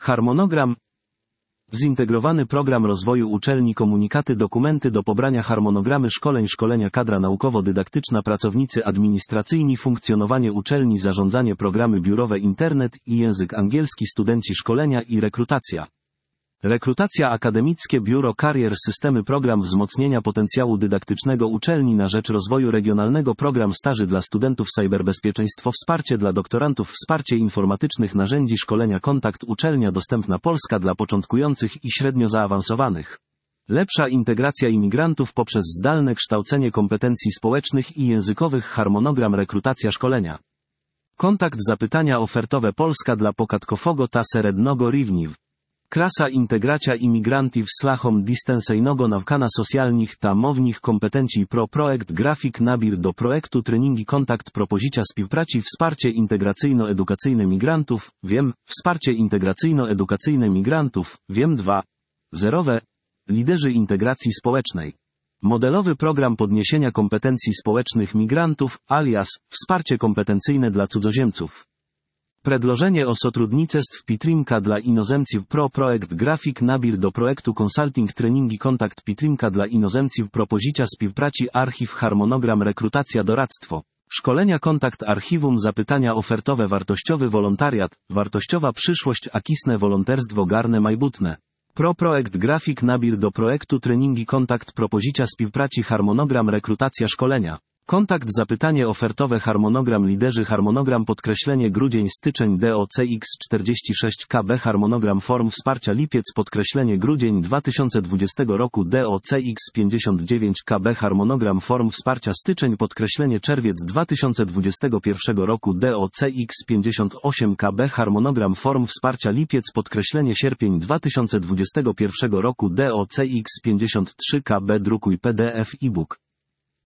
Harmonogram. Zintegrowany program rozwoju uczelni, komunikaty, dokumenty do pobrania, harmonogramy szkoleń, szkolenia, kadra naukowo-dydaktyczna, pracownicy administracyjni, funkcjonowanie uczelni, zarządzanie, programy biurowe, internet i język angielski, studenci, szkolenia i rekrutacja. Rekrutacja, akademickie, biuro karier, systemy, program wzmocnienia potencjału dydaktycznego uczelni na rzecz rozwoju regionalnego, program staży dla studentów, cyberbezpieczeństwo, wsparcie dla doktorantów, wsparcie informatycznych narzędzi, szkolenia, kontakt, uczelnia dostępna Polska dla początkujących i średnio zaawansowanych. Lepsza integracja imigrantów poprzez zdalne kształcenie kompetencji społecznych i językowych, harmonogram, rekrutacja, szkolenia. Kontakt, zapytania ofertowe Polska dla pokatkofogo ta serednego rівнів. Krasa integracja imigrantów szlachom distancyjnego nawkania socjalnych ta mownych kompetencji pro projekt grafik nabir do projektu treningi kontakt propozycja współpracy wsparcie integracyjno-edukacyjne migrantów, wiem, wsparcie integracyjno-edukacyjne migrantów, wiem 2.0. Liderzy integracji społecznej. Modelowy program podniesienia kompetencji społecznych migrantów, alias, wsparcie kompetencyjne dla cudzoziemców. Predlożenie o sotrudnictw Pitrimka dla inozemców pro projekt grafik nabir do projektu consulting treningi kontakt Pitrimka dla inozemców propozycja współpracy archiw harmonogram rekrutacja doradztwo. Szkolenia kontakt archiwum zapytania ofertowe wartościowy wolontariat, wartościowa przyszłość akisne wolonterstwo garne majbutne. Pro projekt grafik nabir do projektu treningi kontakt propozycja współpracy harmonogram rekrutacja szkolenia. Kontakt zapytanie ofertowe harmonogram liderzy harmonogram podkreślenie grudzień styczeń DOCX 46 KB harmonogram form wsparcia lipiec podkreślenie grudzień 2020 roku DOCX 59 KB harmonogram form wsparcia styczeń podkreślenie czerwiec 2021 roku DOCX 58 KB harmonogram form wsparcia lipiec podkreślenie sierpień 2021 roku DOCX 53 KB drukuj PDF e-book.